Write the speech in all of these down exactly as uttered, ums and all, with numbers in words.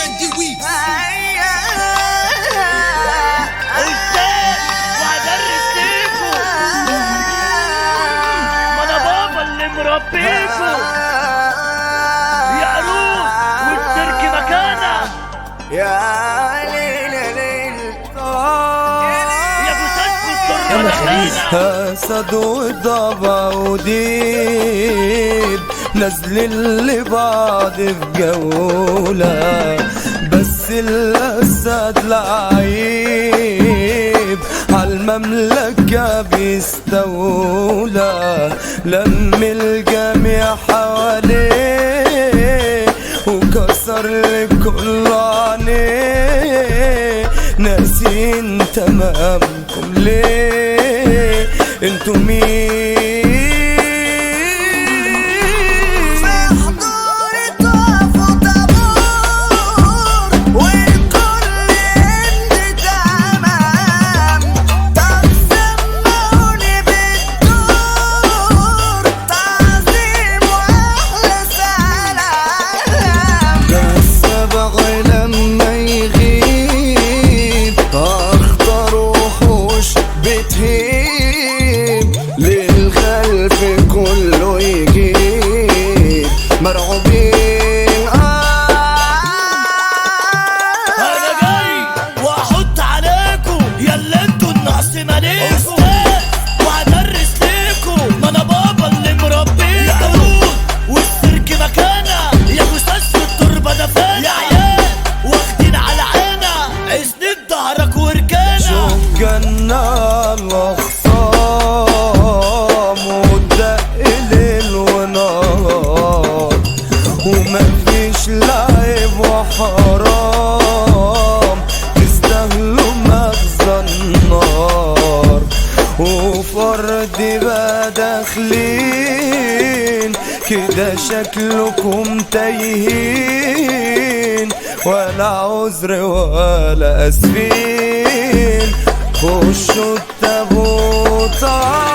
Christian دي ويفز. أستاذ وهدرس ليكو، ما أنا بابا اللي مربيكو يا عروس والتركي مكانك يا ليل ليل يا بوسات التربة دخلنا. أسد وضبع وديب نازلين لبعض في جولة، بس الأسد لعيب عالمملكة بيستولى، لم الجميع حواليه وكسر لكل عينيه. ناسين تمامكم ليه؟ انتوا مين؟ للخلف كله يجيب مرعوبين. آه أنا جاي وأحط عليكم يلا انتوا النقص ماليكوا، أستاذ وهدرس ليكوا، ما أنا بابا اللي مربيكوا يا عروس والسيرك مكانة يا بوساس في التربة دفانة. يا عيال واخدين على عينا اسند ظهرك وركانة. شوف جنة الله ومفيش لعب وحرام، تستاهلوا مغزى النار، وفرد بقى داخلين كده شكلكم تايهين، ولا عذر ولا اسفين. خشوا التابوت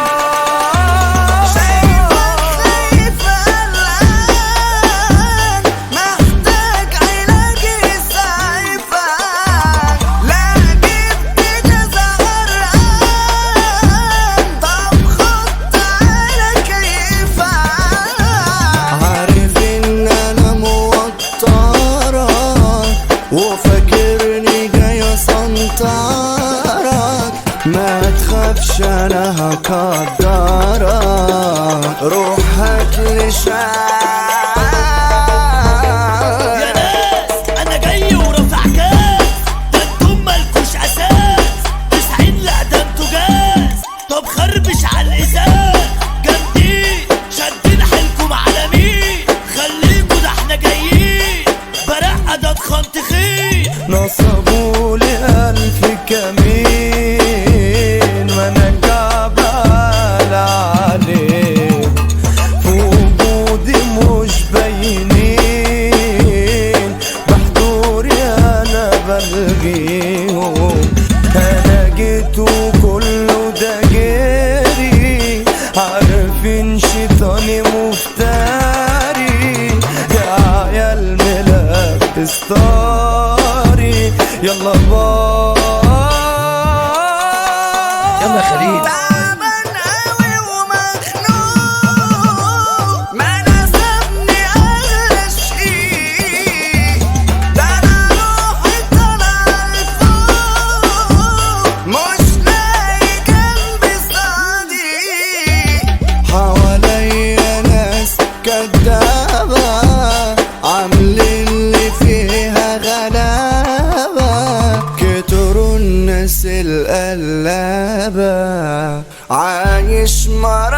وفاكرني جاي سنطرك، ما تخافش انا هقدرك، روح هاتلي شاي. يا ناس انا جاي ورافع كاس، ده انتم مالكوش اساس، تسعين لا ده انتوا جاز. طب خربش على الازاز جامدين شادين حيلكم على مين، خليكوا ده احنا جايين برقة ده اتخن تخين. نصبولي ألف كمين وانا جبال عليك، في وجودي مش باينين، بحضوري انا بلغيهم. انا جيت وكله ده جري، عارفين شيطاني مفتري، يا عيال ملاك استاري. يلا باي يلا خليل. تعبان قوي ومخنوق، ما ناسبني اغلى شيء، ده انا روحي طالعه لفوق، مش لاقي جنبي صديق. حواليا ناس كدابه عاملين اللي فيها غلابة، كتروا الناس القلابة، عايش مرة